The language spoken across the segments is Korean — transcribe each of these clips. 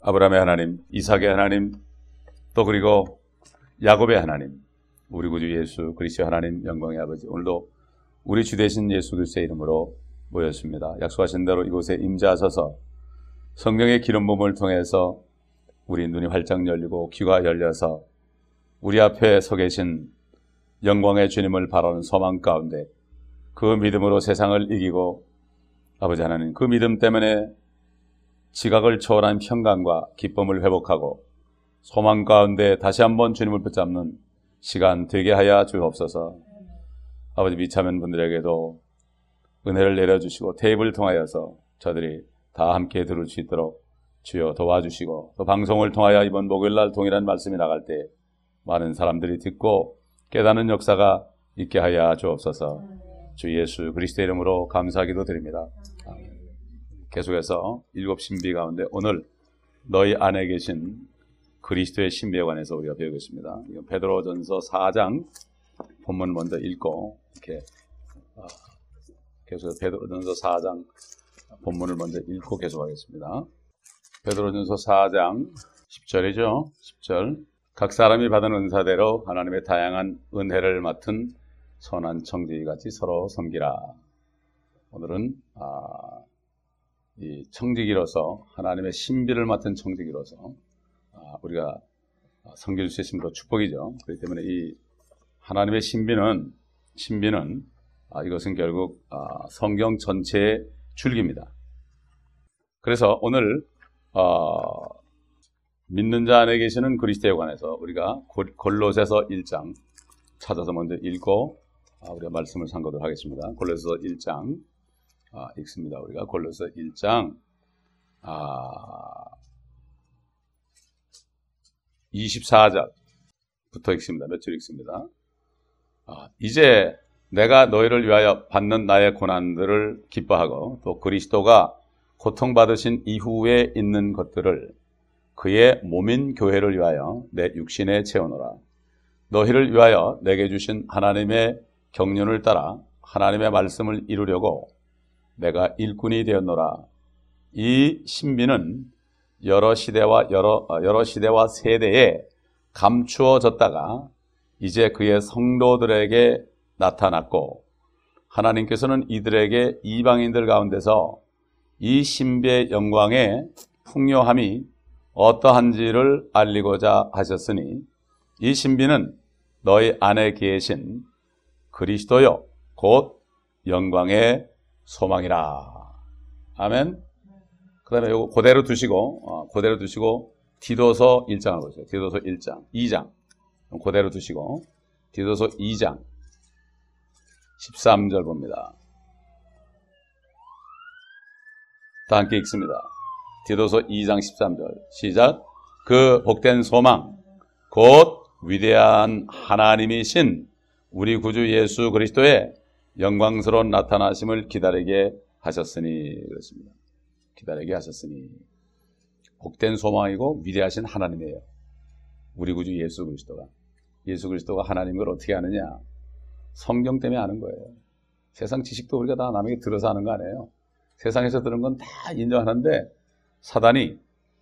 아브라함의 하나님, 이삭의 하나님, 또 그리고 야곱의 하나님, 우리 구주 예수 그리스도의 하나님, 영광의 아버지, 오늘도 우리 주 되신 예수 그리스도의 이름으로 모였습니다. 약속하신 대로 이곳에 임재하셔서 성령의 기름 부음을 통해서 우리 눈이 활짝 열리고 귀가 열려서 우리 앞에 서 계신 영광의 주님을 바라는 소망 가운데 그 믿음으로 세상을 이기고 아버지 하나님, 그 믿음 때문에 지각을 초월한 평강과 기쁨을 회복하고 소망 가운데 다시 한번 주님을 붙잡는 시간 되게 하여 주옵소서. 아버지, 미참한 분들에게도 은혜를 내려주시고 테이블을 통하여서 저들이 다 함께 들을 수 있도록 주여 도와주시고, 또 방송을 통하여 이번 목요일날 동일한 말씀이 나갈 때 많은 사람들이 듣고 깨닫는 역사가 있게 하여 주옵소서. 주 예수 그리스도의 이름으로 감사하기도 드립니다. 계속해서 일곱 신비 가운데 오늘 너희 안에 계신 그리스도의 신비에 관해서 우리가 배우겠습니다. 이건 베드로전서 4장 본문을 먼저 읽고 이렇게 계속해서 베드로전서 4장 본문을 먼저 읽고 계속하겠습니다. 베드로전서 4장 10절이죠. 10절. 각 사람이 받은 은사대로 하나님의 다양한 은혜를 맡은 선한 청지기같이 서로 섬기라. 오늘은 이 청지기로서 하나님의 신비를 맡은 청지기로서 우리가 섬길 수 있으면 더 축복이죠. 그렇기 때문에 이 하나님의 신비는 이것은 결국 성경 전체의 줄기입니다. 그래서 오늘 믿는 자 안에 계시는 그리스도에 관해서 우리가 골로새서 1장 찾아서 먼저 읽고 우리가 말씀을 상고하도록 하겠습니다. 골로새서 1장 읽습니다. 우리가 골로새 1장 24절부터 읽습니다. 몇 줄 읽습니다. 이제 내가 너희를 위하여 받는 나의 고난들을 기뻐하고 또 그리스도가 고통받으신 이후에 있는 것들을 그의 몸인 교회를 위하여 내 육신에 채우노라. 너희를 위하여 내게 주신 하나님의 경륜을 따라 하나님의 말씀을 이루려고 내가 일꾼이 되었노라. 이 신비는 여러 시대와 세대에 감추어졌다가 이제 그의 성도들에게 나타났고, 하나님께서는 이들에게 이방인들 가운데서 이 신비의 영광의 풍요함이 어떠한지를 알리고자 하셨으니, 이 신비는 너희 안에 계신 그리스도요 곧 영광의 소망이라. 아멘. 그 다음에 이거 그대로 두시고 디도서 1장을 보세요. 디도서 1장 2장 그대로 두시고 디도서 2장 13절 봅니다. 다 함께 읽습니다. 디도서 2장 13절 시작. 그 복된 소망 곧 위대한 하나님이신 우리 구주 예수 그리스도의 영광스러운 나타나심을 기다리게 하셨으니. 그렇습니다. 기다리게 하셨으니. 복된 소망이고 위대하신 하나님이에요. 우리 구주 예수 그리스도가. 예수 그리스도가 하나님인 걸 어떻게 아느냐? 성경 때문에 아는 거예요. 세상 지식도 우리가 다 남에게 들어서 아는 거 아니에요. 세상에서 들은 건 다 인정하는데 사단이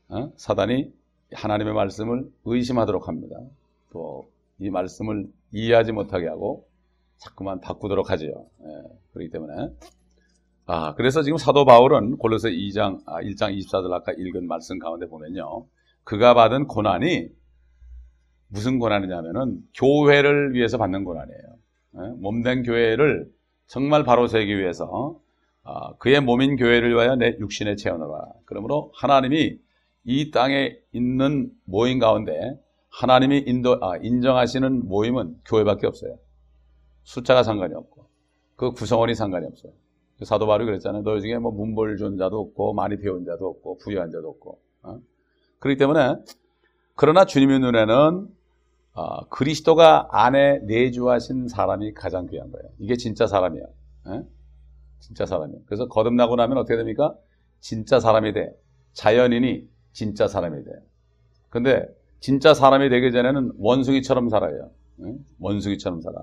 하나님의 말씀을 의심하도록 합니다. 또 이 말씀을 이해하지 못하게 하고 자꾸만 바꾸도록 하지요. 그렇기 때문에 그래서 지금 사도 바울은 골로새 1장 24절 아까 읽은 말씀 가운데 보면요, 그가 받은 고난이 무슨 고난이냐면은 교회를 위해서 받는 고난이에요. 몸된 교회를 정말 바로 세우기 위해서 그의 몸인 교회를 위하여 내 육신에 채워넣어라. 그러므로 하나님이 이 땅에 있는 모임 가운데 하나님이 인정하시는 모임은 교회밖에 없어요. 숫자가 상관이 없고 그 구성원이 상관이 없어요. 사도 바울이 그랬잖아요. 너희 중에 뭐 문벌 좋은 자도 없고 많이 배운 자도 없고 부유한 자도 없고. 그렇기 때문에 그러나 주님의 눈에는 그리스도가 안에 내주하신 사람이 가장 귀한 거예요. 이게 진짜 사람이야. 진짜 사람이에요. 그래서 거듭나고 나면 어떻게 됩니까? 진짜 사람이 돼. 자연인이 진짜 사람이 돼. 근데 진짜 사람이 되기 전에는 원숭이처럼 살아요. 원숭이처럼 살아요.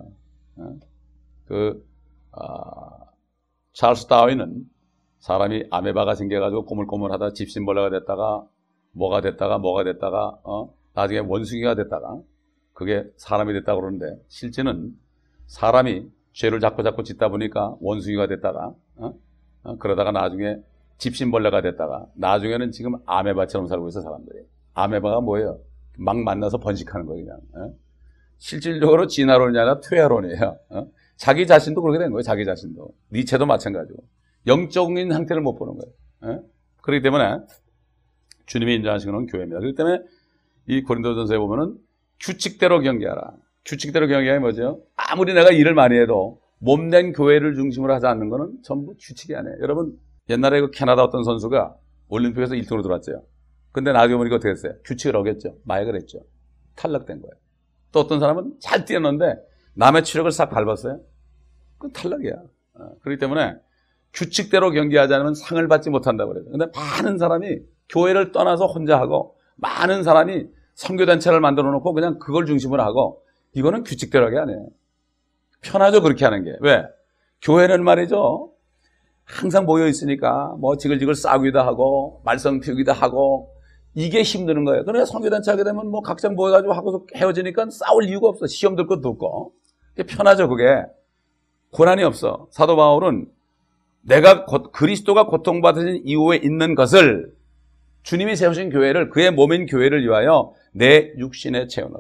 찰스 다윈은 사람이 아메바가 생겨가지고 꼬물꼬물하다 집신벌레가 됐다가 뭐가 됐다가 나중에 원숭이가 됐다가 그게 사람이 됐다고 그러는데 실제는 사람이 죄를 자꾸 짓다 보니까 원숭이가 됐다가 그러다가 나중에 집신벌레가 됐다가 나중에는 지금 아메바처럼 살고 있어 사람들이. 아메바가 뭐예요? 막 만나서 번식하는 거예요 그냥. 실질적으로 진화론이 아니라 퇴화론이에요. 자기 자신도 그렇게 된 거예요. 자기 자신도. 니체도 마찬가지고. 영적인 상태를 못 보는 거예요. 그렇기 때문에 주님이 인정하시는 건 교회입니다. 그렇기 때문에 이 고린도전서에 보면은 규칙대로 경계하라. 규칙대로 경계하면 뭐죠? 아무리 내가 일을 많이 해도 몸된 교회를 중심으로 하지 않는 거는 전부 규칙이 아니에요. 여러분 옛날에 그 캐나다 어떤 선수가 올림픽에서 1등으로 들어왔죠. 근데 나중에 보니까 어떻게 했어요? 규칙을 어겼죠. 마약을 했죠. 탈락된 거예요. 또 어떤 사람은 잘 뛰었는데 남의 체력을 싹 밟았어요. 그건 탈락이야. 그렇기 때문에 규칙대로 경기하지 않으면 상을 받지 못한다고 그래요. 근데 많은 사람이 교회를 떠나서 혼자 하고 많은 사람이 선교단체를 만들어 놓고 그냥 그걸 중심으로 하고 이거는 규칙대로 하게 안 해요. 편하죠 그렇게 하는 게. 왜? 교회는 말이죠. 항상 모여 있으니까 뭐 지글지글 싸우기도 하고 말썽 피우기도 하고 이게 힘드는 거예요. 그러니까 선교단체 하게 되면 뭐 각자 모여가지고 하고서 헤어지니까 싸울 이유가 없어. 시험 들 것도 없고. 편하죠 그게. 고난이 없어. 사도 바울은 내가 그리스도가 고통받으신 이후에 있는 것을 주님이 세우신 교회를 그의 몸인 교회를 위하여 내 육신에 채우노라.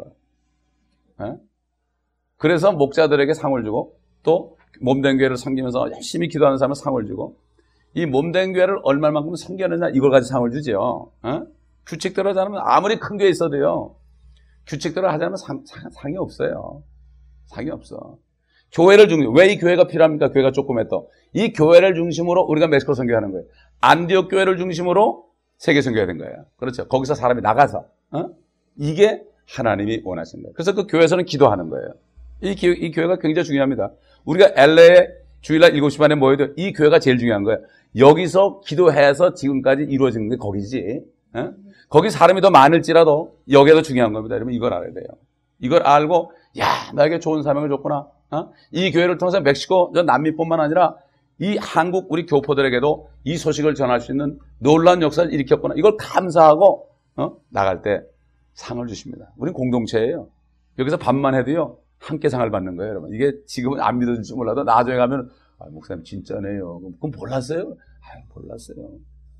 그래서 목자들에게 상을 주고 또 몸된 교회를 섬기면서 열심히 기도하는 사람은 상을 주고 이 몸된 교회를 얼마만큼 섬기느냐 이걸 가지고 상을 주죠. 규칙대로 하지 않으면 아무리 큰 교회 있어도요. 규칙대로 하지 않으면 상이 없어요. 상이 없어. 교회를 중심 왜 이 교회가 필요합니까? 교회가 조그맣다. 이 교회를 중심으로 우리가 멕시코 선교하는 거예요. 안디옥 교회를 중심으로 세계 선교해야 된 거예요. 그렇죠. 거기서 사람이 나가서 이게 하나님이 원하신 거예요. 그래서 그 교회에서는 기도하는 거예요. 이 교회가 굉장히 중요합니다. 우리가 LA에 주일날 7시 반에 모여도 이 교회가 제일 중요한 거예요. 여기서 기도해서 지금까지 이루어진 게 거기지. 거기 사람이 더 많을지라도 여기가 더 중요한 겁니다. 여러분 이걸 알아야 돼요. 이걸 알고 야 나에게 좋은 사명을 줬구나. 이 교회를 통해서 멕시코 저 남미뿐만 아니라 이 한국 우리 교포들에게도 이 소식을 전할 수 있는 놀라운 역사를 일으켰구나. 이걸 감사하고 나갈 때 상을 주십니다. 우린 공동체예요. 여기서 밥만 해도요 함께 상을 받는 거예요, 여러분. 이게 지금은 안 믿어질지 몰라도 나중에 가면 목사님 진짜네요. 그럼 몰랐어요? 몰랐어요.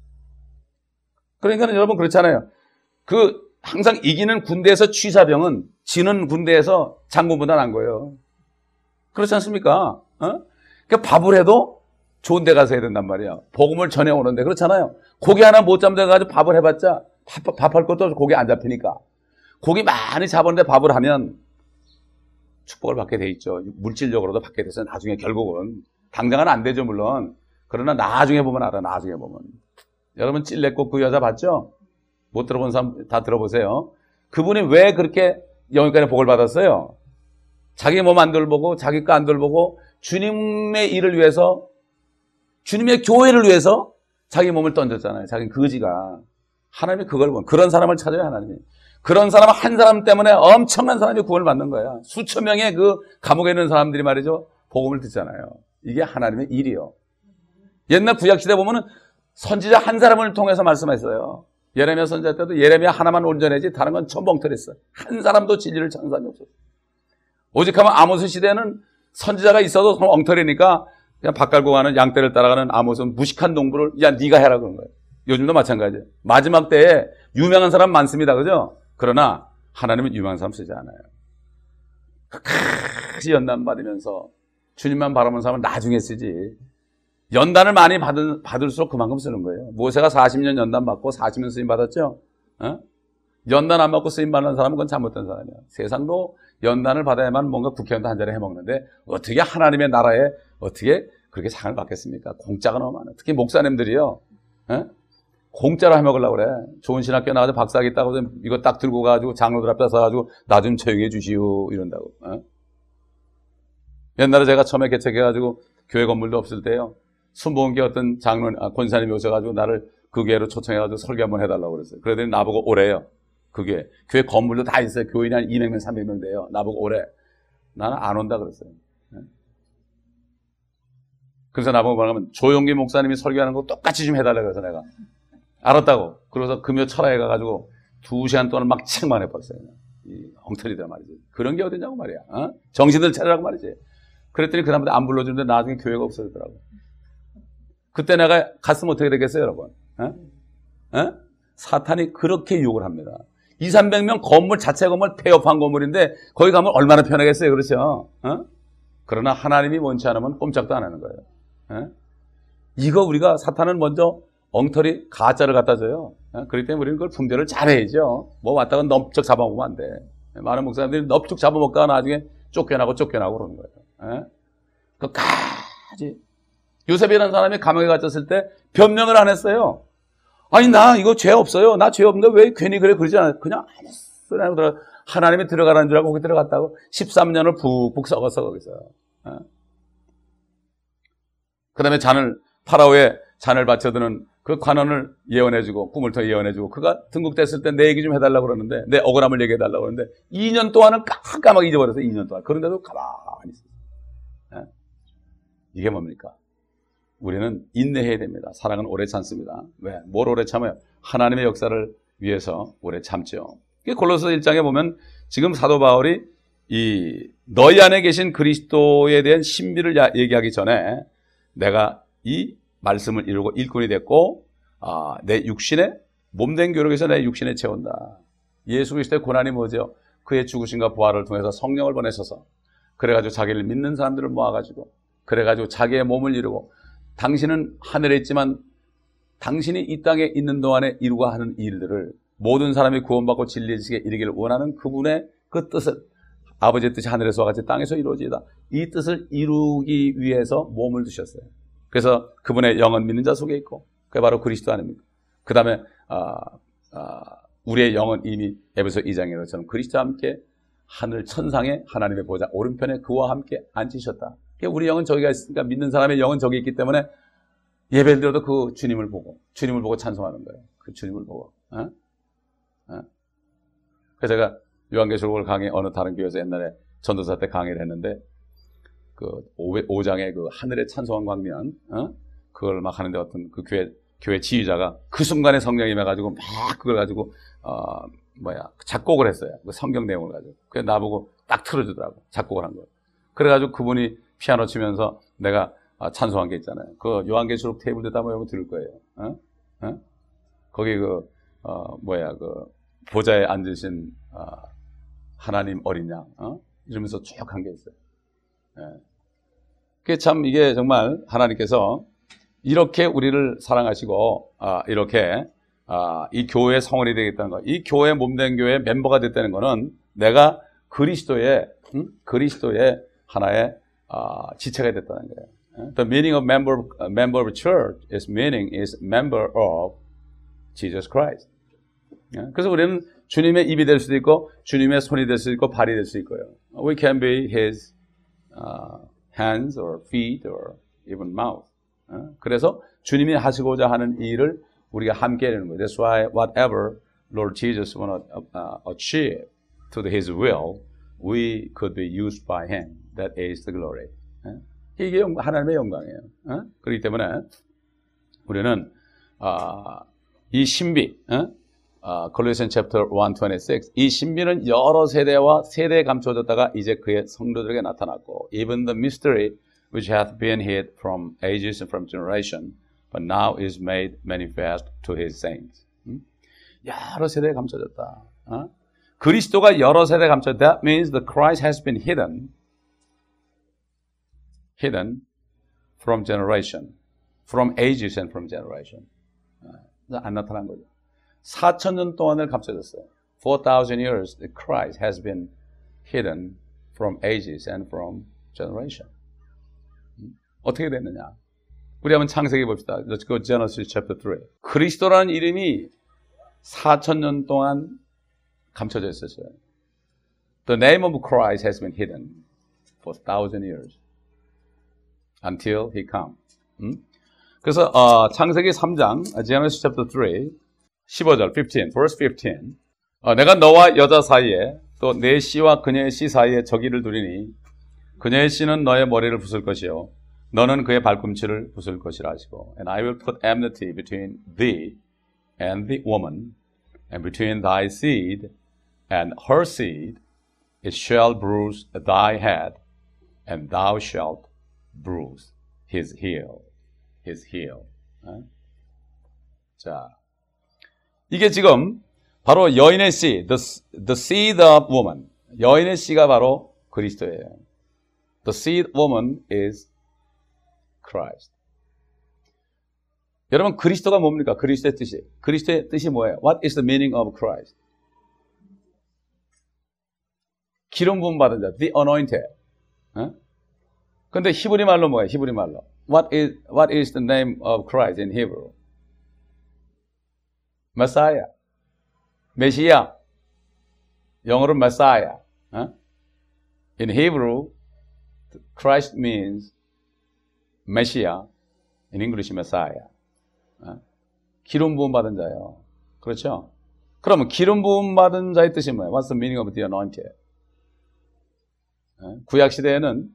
그러니까 여러분 그렇잖아요. 항상 이기는 군대에서 취사병은 지는 군대에서 장군보다 난 거예요. 그렇지 않습니까? 그러니까 밥을 해도 좋은 데 가서 해야 된단 말이야. 복음을 전해오는데 그렇잖아요. 고기 하나 못 잡아가지고 밥을 해봤자 밥할 것도 없어. 고기 안 잡히니까. 고기 많이 잡았는데 밥을 하면 축복을 받게 돼 있죠. 물질적으로도 받게 돼서 나중에 결국은 당장은 안 되죠 물론. 그러나 나중에 보면 알아. 나중에 보면. 여러분 찔레꽃 그 여자 봤죠? 못 들어본 사람 다 들어보세요. 그분이 왜 그렇게 영육간의 복을 받았어요? 자기 몸 안 돌보고 자기 거 안 돌보고 주님의 일을 위해서 주님의 교회를 위해서 자기 몸을 던졌잖아요. 자기 거지가. 하나님이 그걸 보면 그런 사람을 찾아요 하나님이. 그런 사람 한 사람 때문에 엄청난 사람이 구원을 받는 거야. 수천 명의 그 감옥에 있는 사람들이 말이죠. 복음을 듣잖아요. 이게 하나님의 일이요. 옛날 구약시대 보면은 선지자 한 사람을 통해서 말씀했어요. 예레미야 선지자 때도 예레미야 하나만 온전해지 다른 건 전부 엉터리했어요. 한 사람도 진리를 찾는 사람이 없었어요. 오직 하면 아모스 시대는 선지자가 있어도 엉터리니까 그냥 밥 갈고 가는 양떼를 따라가는 아모스는 무식한 농부를 야 네가 해라 그런 거예요. 요즘도 마찬가지예요. 마지막 때에 유명한 사람 많습니다. 그죠? 그러나 하나님은 유명한 사람 쓰지 않아요. 끝까지 연단 받으면서 주님만 바라보는 사람은 나중에 쓰지. 연단을 많이 받을수록 그만큼 쓰는 거예요. 모세가 40년 연단 받고 40년 쓰임 받았죠? 연단 안 받고 쓰임 받는 사람은 그건 잘못된 사람이야. 세상도 연단을 받아야만 뭔가 국회의원도 한 자리 해먹는데 어떻게 하나님의 나라에 어떻게 그렇게 상을 받겠습니까? 공짜가 너무 많아요. 특히 목사님들이요. 공짜로 해먹으려고 그래. 좋은 신학교 나가서 박사학위 따고 이거 딱 들고 가가지고 장로들 앞에 서가지고 나 좀 채용해 주시오 이런다고. 옛날에 제가 처음에 개척해가지고 교회 건물도 없을 때요. 순복음교회 어떤 권사님이 오셔가지고 나를 그 교회로 초청해가지고 설교 한번 해달라고 그랬어요. 그러더니 나보고 오래요. 그게 교회 건물도 다 있어요. 교인이 한 200명, 300명 돼요. 나보고 오래. 나는 안 온다 그랬어요. 그래서 나보고 뭐냐면 조용기 목사님이 설교하는 거 똑같이 좀 해달라고 해서 내가 알았다고. 그래서 금요 철학에 가가지고 2시간 동안 막 책만 해버렸어요. 이 엉터리들 말이지. 그런 게 어딨냐고 말이야. 어? 정신들 차리라고 말이지. 그랬더니 그 다음부터 안 불러주는데 나중에 교회가 없어졌더라고. 그때 내가 갔으면 어떻게 되겠어요, 여러분? 어? 어? 사탄이 그렇게 유혹을 합니다. 200~300명 건물 자체 건물 폐업한 건물인데 거기 가면 얼마나 편하겠어요, 그렇죠? 어? 그러나 하나님이 원치 않으면 꼼짝도 안 하는 거예요. 어? 이거 우리가 사탄은 먼저 엉터리 가짜를 갖다 줘요. 그렇기 때문에 우리는 그걸 분별을 잘해야죠. 뭐 왔다가 넓적 잡아먹으면 안 돼. 많은 목사님들이 넓적 잡아먹다가 나중에 쫓겨나고 그러는 거예요. 끝까지. 요셉이라는 사람이 감옥에 갇혔을 때 변명을 안 했어요. 아니 나 이거 죄 없어요. 나 죄 없는데 왜 괜히 그러지 않아요. 그냥 아무 하나님이 들어가라는 줄 알고 거기 들어갔다고 13년을 푹푹 썩었어 거기서. 그 다음에 파라오의 잔을 바쳐드는 그 관원을 예언해주고 꿈을 통해 예언해주고 그가 등극됐을 때 내 얘기 좀 해달라고 그러는데 내 억울함을 얘기해달라고 그러는데 2년 동안은 깜깜하게 잊어버려서 2년 동안. 그런데도 가만히 있어요. 이게 뭡니까? 우리는 인내해야 됩니다. 사랑은 오래 참습니다. 왜? 뭘 오래 참아요? 하나님의 역사를 위해서 오래 참죠. 골로새 1장에 보면 지금 사도 바울이 이 너희 안에 계신 그리스도에 대한 신비를 얘기하기 전에 내가 이 말씀을 이루고 일꾼이 됐고 내 육신에 몸된 교력에서 내 육신에 채운다. 예수 그리스도의 고난이 뭐죠? 그의 죽으심과 부활을 통해서 성령을 보내셔서 그래가지고 자기를 믿는 사람들을 모아가지고 그래가지고 자기의 몸을 이루고 당신은 하늘에 있지만 당신이 이 땅에 있는 동안에 이루고 하는 일들을 모든 사람이 구원받고 진리의 지식에 이르기를 원하는 그분의 그 뜻을 아버지의 뜻이 하늘에서와 같이 땅에서 이루어지이다. 이 뜻을 이루기 위해서 몸을 두셨어요. 그래서 그분의 영은 믿는 자 속에 있고 그게 바로 그리스도 아닙니까? 그 다음에 우리의 영은 이미 에베소 2장에 것처럼 그리스도와 함께 하늘 천상에 하나님의 보좌 오른편에 그와 함께 앉히셨다. 우리 영은 저기가 있으니까 믿는 사람의 영은 저기 있기 때문에 예배를 드려도 그 주님을 보고 찬송하는 거예요. 그 주님을 보고. 그래서 제가 요한계시록을 어느 다른 교회에서 옛날에 전도사 때 강의를 했는데 그 5장의 그 하늘의 찬송한 광면 그걸 막 하는데 어떤 그 교회 지휘자가 그 순간에 성령이 임해가지고 막 그걸 가지고 작곡을 했어요. 그 성경 내용을 가지고. 그래서 나보고 딱 틀어주더라고. 작곡을 한 거. 그래가지고 그분이 피아노 치면서 내가 찬송한 게 있잖아요. 그 요한계시록 테이블에다 한번 여러분 들을 거예요. 거기 그 보좌에 앉으신 하나님 어린 양 이러면서 쭉 한 게 있어요. 그게 참 이게 정말 하나님께서 이렇게 우리를 사랑하시고 이렇게 이 교회의 성원이 되겠다는 거, 이 교회 몸된 교회의 멤버가 됐다는 거는 내가 그리스도의 하나의 지체가 됐다는 거예요. The meaning of member of church is member of Jesus Christ. 그래서 우리는 주님의 입이 될 수도 있고 주님의 손이 될 수도 있고 발이 될 수 있고요. We can be His hands or feet or even mouth. 그래서 주님이 하시고자 하는 일을 우리가 함께 하는 거예요. That's why whatever Lord Jesus want to achieve to His will, we could be used by Him. That is the glory. 이게 하나님의 영광이에요. 그렇기 때문에 우리는 이 신비, Colossians chapter 1:26, 이 신비는 여러 세대에 감춰졌다가 이제 그의 성도들에게 나타났고, even the mystery which hath been hid from ages and from generation, but now is made manifest to His saints. 여러 세대에 감춰졌다. 그리스도가 여러 세대에 감춰졌다. That means the Christ has been hidden from generation, from ages and from generation. 안 나타난 거죠. 4,000년 동안을 감춰졌어요. 4,000 years, the Christ has been hidden from ages and from generation. 어떻게 됐느냐? 우리 한번 창세기 봅시다. Let's go Genesis chapter 3. 그리스도라는 이름이 4,000년 동안 감춰져 있었어요. The name of Christ has been hidden for 1,000 years until He come. 그래서 창세기 3장 Genesis chapter 3 15절 15 verse 15 내가 너와 여자 사이에 또 내 씨와 그녀의 씨 사이에 적이를 두리니 그녀의 씨는 너의 머리를 부술 것이요 너는 그의 발꿈치를 부술 것이라 하시고 And I will put enmity between thee and the woman, and between thy seed and her seed, it shall bruise thy head, and thou shalt bruise his heel. His heel. 자, 이게 지금 바로 여인의 씨, the seed of woman. 여인의 씨가 바로 그리스도예요. The seed woman is Christ. 여러분, 그리스도가 뭡니까? 그리스도의 뜻이. 그리스도의 뜻이 뭐예요? What is the meaning of Christ? 기름 부음 받은 자, the anointed. 근데 히브리 말로 뭐예요? 히브리 말로. What is the name of Christ in Hebrew? Messiah. 메시아. 영어로 Messiah. In Hebrew, Christ means Messiah. In English, Messiah. 기름 부음 받은 자예요. 그렇죠? 그러면 기름 부음 받은 자의 뜻이 뭐예요? What's the meaning of the anointed? 구약 시대에는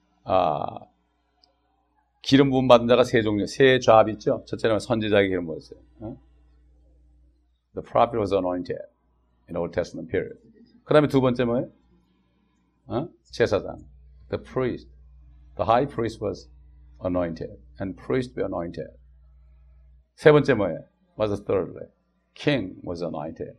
기름 부음 받은 자가 세 종류, 세 조합 있죠. 첫째는 선지자에게 기름 부었어요. The prophet was anointed in Old Testament period. 그 다음에 두 번째 뭐예요? 제사장. The priest. The high priest was anointed. And priest were anointed. 세 번째 뭐예요? What's the third? King was anointed.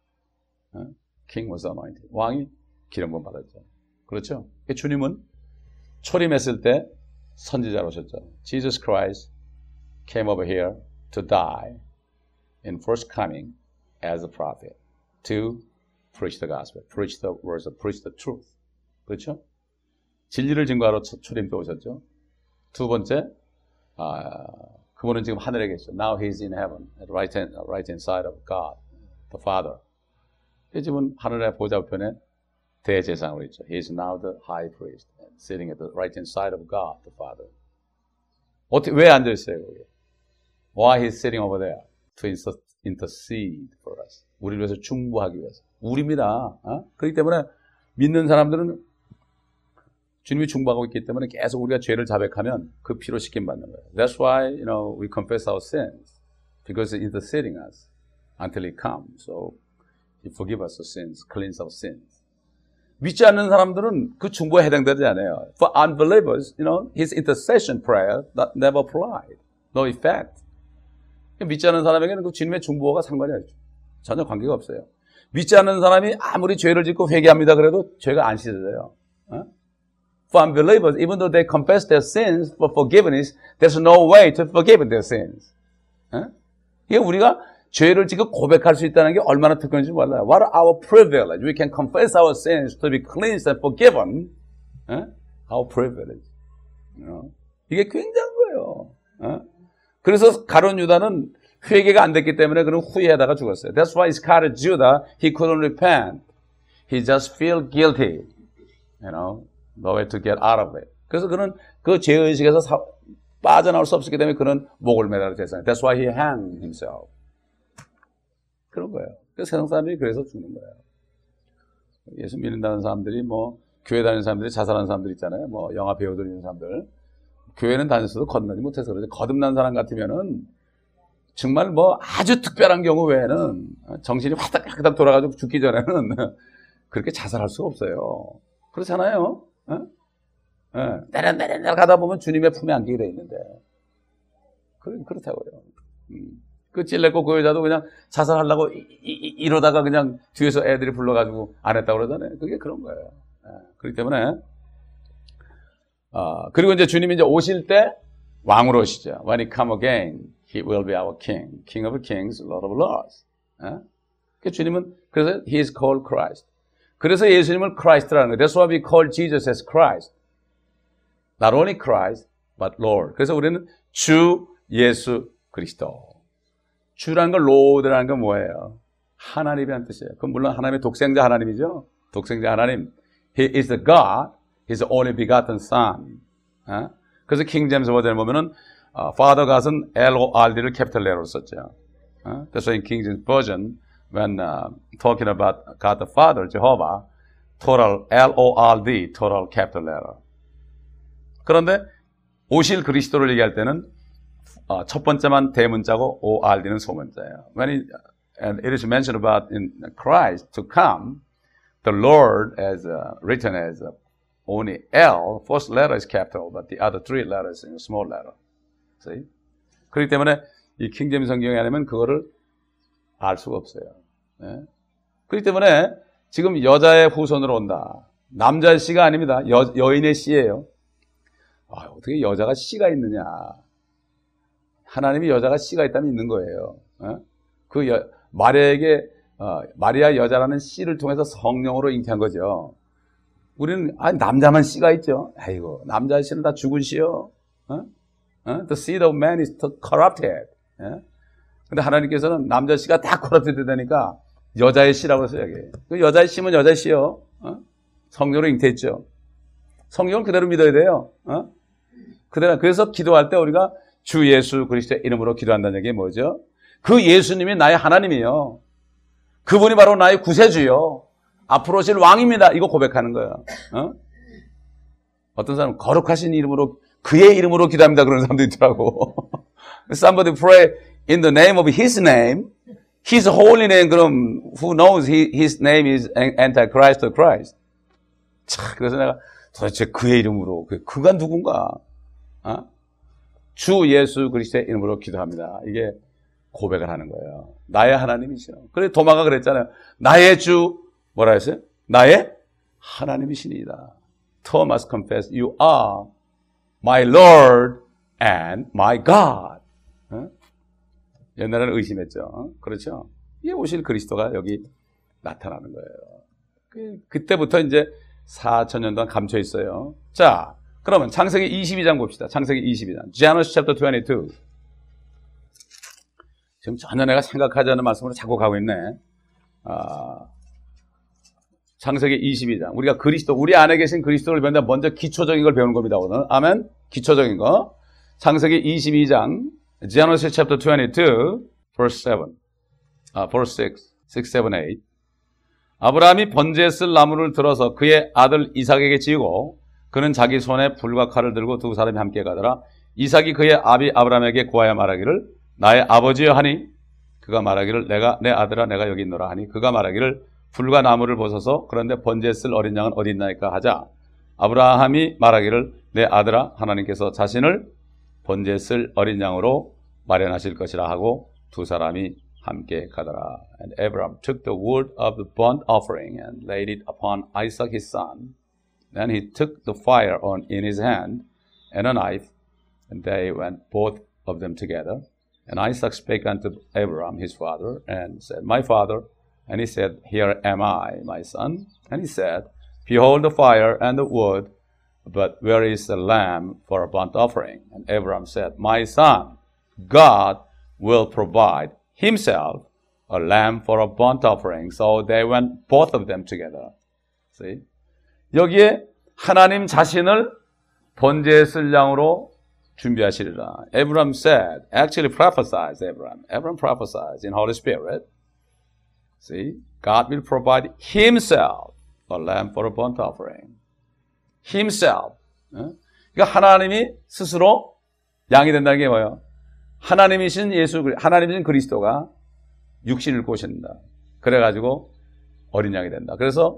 King was anointed. 왕이 기름 부음 받았죠. 그렇죠? 주님은 초림했을 때 선지자로 오셨죠. Jesus Christ came over here to die in first coming as a prophet to preach the gospel, preach the words, preach the truth. 그렇죠? 진리를 증거하러 초림 때 오셨죠. 두 번째, 그분은 지금 하늘에 계시죠. Now he's in heaven, at right hand side of God, the Father. 지금은 하늘의 보좌 우편에 대제사장으로 있죠. He is now the high priest, sitting at the right hand side of God, the Father. 어떻게 왜 앉아 있어요, 거기? Why he's sitting over there? To intercede for us. 우리를 위해서 중보하기 위해서. 우리입니다. 그렇기 때문에 믿는 사람들은 주님이 중보하고 있기 때문에 계속 우리가 죄를 자백하면 그 피로 씻김 받는 거예요. That's why, we confess our sins. Because he's interceding us until he comes. So, he forgive us our sins, cleanse our sins. 믿지 않는 사람들은 그 중보에 해당되지 않아요. For unbelievers, his intercession prayer that never applied. No effect. 믿지 않는 사람에게는 그 주님의 중보가 상관이 없죠. 전혀 관계가 없어요. 믿지 않는 사람이 아무리 죄를 짓고 회개합니다 그래도 죄가 안 씻어져요. For unbelievers, even though they confess their sins for forgiveness, there's no way to forgive their sins. 이게 우리가 죄를 지금 고백할 수 있다는 게 얼마나 특권인지 몰라요. What are our privilege? We can confess our sins to be cleansed and forgiven. Our privilege. 이게 굉장한 거예요. 그래서 가룟 유다는 회개가 안 됐기 때문에 그는 후회하다가 죽었어요. That's why Iscariot Judah, he couldn't repent. He just feel guilty. No way to get out of it. 그래서 그는 그 죄의식에서 빠져나올 수 없었기 때문에 그는 목을 매달아 됐어요. That's why he hanged himself. 그런 거예요. 그래서 세상 사람들이 그래서 죽는 거예요. 예수 믿는다는 사람들이 교회 다니는 사람들이 자살하는 사람들 있잖아요. 영화 배우들 있는 사람들. 교회는 다녔어도 거듭나지 못해서 그러지. 거듭난 사람 같으면은 정말 아주 특별한 경우 외에는 정신이 화닥화닥 돌아가지고 죽기 전에는 그렇게 자살할 수가 없어요. 그렇잖아요. 내려 가다 보면 주님의 품에 안기게 돼 있는데. 그렇다고요. 그 찔레고 그 여자도 그냥 자살하려고 이러다가 그냥 뒤에서 애들이 불러가지고 안 했다고 그러잖아요. 그게 그런 거예요. 그렇기 때문에, 그리고 이제 주님이 이제 오실 때 왕으로 오시죠. When he come again, he will be our king. King of kings, Lord of lords. 주님은, 그래서 he is called Christ. 그래서 예수님을 Christ라는 거예요. That's why we call Jesus as Christ. Not only Christ, but Lord. 그래서 우리는 주 예수 그리스도. 주라는 건 Lord라는 건 뭐예요? 하나님이라는 뜻이에요. 그건 물론 하나님의 독생자 하나님이죠. 독생자 하나님. He is the God. He's the only begotten Son. 그래서 킹 제임스 버전에 보면은 Father God은 L-O-R-D를 캐피탈 레터로 썼죠. That's why in King James Version, when talking about God the Father, Jehovah, total L-O-R-D, total capital letter. 그런데 오실 그리스도를 얘기할 때는 첫 번째만 대문자고 ORD는 소문자예요. And it is mentioned about in Christ to come, the Lord as written as only L, first letter is capital, but the other three letters in a small letter. See? 그렇기 때문에 이 킹제임스 성경에 아니면 그거를 알 수가 없어요. 네? 그렇기 때문에 지금 여자의 후손으로 온다. 남자의 씨가 아닙니다. 여인의 씨예요. 어떻게 여자가 씨가 있느냐. 하나님이 여자가 씨가 있다면 있는 거예요. 마리아에게 마리아 여자라는 씨를 통해서 성령으로 잉태한 거죠. 우리는 남자만 씨가 있죠. 아이고 남자의 씨는 다 죽은 씨요. The seed of man is corrupted. 근데 하나님께서는 남자 씨가 다 corrupted 되니까 여자의 씨라고 해서 여기. 그 여자의 씨면 여자의 씨요. 성령으로 잉태했죠. 성령을 그대로 믿어야 돼요. 그대로. 그래서 기도할 때 우리가 주 예수 그리스도의 이름으로 기도한다는 얘기 뭐죠? 그 예수님이 나의 하나님이요. 그분이 바로 나의 구세주요. 앞으로 오실 왕입니다. 이거 고백하는 거예요. 어떤 사람은 거룩하신 이름으로 그의 이름으로 기도합니다. 그런 사람도 있더라고. Somebody pray in the name of his name. His holy name. 그럼 who knows his name is Antichrist or Christ. 참, 그래서 내가 도대체 그의 이름으로 그가 누군가? 주 예수 그리스도의 이름으로 기도합니다. 이게 고백을 하는 거예요. 나의 하나님이시여. 그래 도마가 그랬잖아요. 나의 주 뭐라 했어요? 나의 하나님이시니이다. Thomas confessed, you are my Lord and my God. 옛날에는 의심했죠. 그렇죠? 이 오실 그리스도가 여기 나타나는 거예요. 그때부터 이제 4,000년 동안 감춰 있어요. 자, 그러면 창세기 22장 봅시다. 창세기 22장. Genesis chapter 22. 지금 전혀 내가 생각하지 않는 말씀으로 자꾸 가고 있네. 창세기 22장. 우리가 우리 안에 계신 그리스도를 배우는데 먼저 기초적인 걸 배우는 겁니다, 오늘. 아멘? 기초적인 거. 창세기 22장. Genesis chapter 22, verse 7. verse 6, 7, 8. 아브라함이 번제에 쓸 나무를 들어서 그의 아들 이삭에게 지고 그는 자기 손에 불과 칼을 들고 두 사람이 함께 가더라. 이삭이 그의 아비 아브라함에게 구하여 말하기를 나의 아버지여 하니 그가 말하기를 내 아들아 내가 여기 있노라 하니 그가 말하기를 불과 나무를 벗어서 그런데 번제에 쓸 어린 양은 어디 있나이까 하자 아브라함이 말하기를 내 아들아 하나님께서 자신을 번제에 쓸 어린 양으로 마련하실 것이라 하고 두 사람이 함께 가더라. And Abraham took the wood of the burnt offering and laid it upon Isaac his son. Then he took the fire in his hand and a knife, and they went both of them together. And Isaac spake unto Abraham his father, and said, My father. And he said, Here am I, my son. And he said, Behold the fire and the wood, but where is the lamb for a burnt offering? And Abraham said, My son, God will provide himself a lamb for a burnt offering. So they went both of them together. See? 여기에 하나님 자신을 번제에 쓸 양으로 준비하시리라. Abraham said, actually prophesies Abraham. Abraham prophesies in Holy Spirit. See? God will provide himself a lamb for a burnt offering. Himself. 그러니까 하나님이 스스로 양이 된다는 게 뭐예요? 하나님이신 하나님이신 그리스도가 육신을 입고 오신다. 그래가지고 어린 양이 된다. 그래서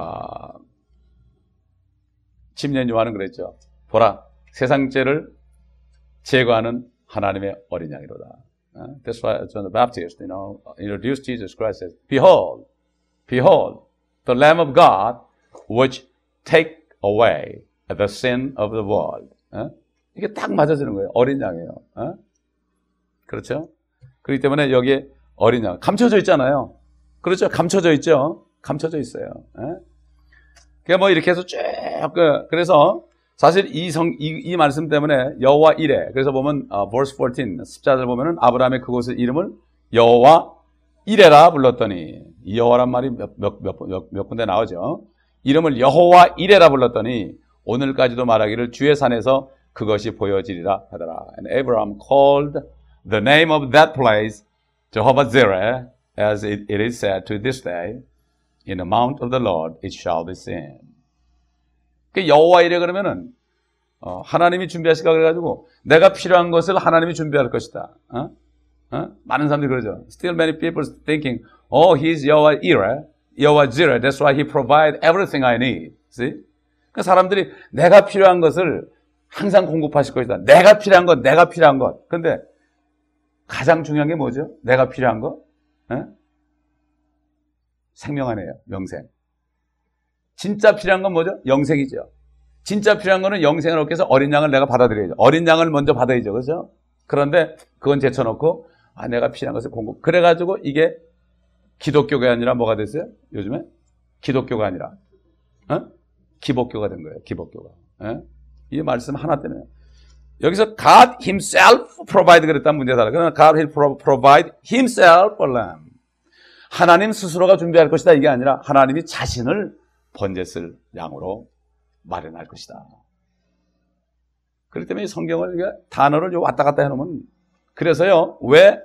침례 요한은 그랬죠. 보라, 세상 죄를 제거하는 하나님의 어린 양이로다. That's why John the Baptist, introduced Jesus Christ as, Behold, the Lamb of God, which take away the sin of the world. 이게 딱 맞아지는 거예요. 어린 양이에요. 그렇죠? 그렇기 때문에 여기에 어린 양 감춰져 있잖아요. 그렇죠? 감춰져 있죠. 감춰져 있어요. 그러니까 뭐 이렇게 해서 쭉 그래서 사실 이 말씀 때문에 여호와 이레. 그래서 보면 verse 14 10절을 보면은 아브라함의 그곳의 이름을 여호와 이레라 불렀더니 이 여호와란 말이 몇 군데 나오죠. 이름을 여호와 이레라 불렀더니 오늘까지도 말하기를 주의 산에서 그것이 보여지리라 하더라. And Abraham called the name of that place Jehovah Jireh, as it is said to this day, in the mount of the Lord it shall be seen. 그 여호와 이레 그러면은 하나님이 준비하실까 그래가지고 내가 필요한 것을 하나님이 준비할 것이다. 많은 사람들이 그러죠. Still many people thinking, oh, he's Yahweh Jireh, Yahweh Jireh. That's why he provide everything I need. See? 그러니까 사람들이 내가 필요한 것을 항상 공급하실 것이다. 내가 필요한 것, 내가 필요한 것. 근데 가장 중요한 게 뭐죠? 내가 필요한 것? 생명 아니에요. 영생. 진짜 필요한 건 뭐죠? 영생이죠. 진짜 필요한 거는 영생을 얻기 위해서 어린 양을 내가 받아들여야죠. 어린 양을 먼저 받아야죠. 그렇죠? 그런데 그건 제쳐놓고 내가 필요한 것을 공급. 그래가지고 이게 기독교가 아니라 뭐가 됐어요? 요즘에? 기독교가 아니라 기복교가 된 거예요. 기복교가. 이 말씀 하나 때문에. 여기서 God himself provide 그랬다는 문제가 달라요. 그러나 God will provide himself for them. 하나님 스스로가 준비할 것이다. 이게 아니라 하나님이 자신을 번제쓸 양으로 마련할 것이다. 그렇기 때문에 이 성경을 단어를 왔다 갔다 해놓으면 그래서요 왜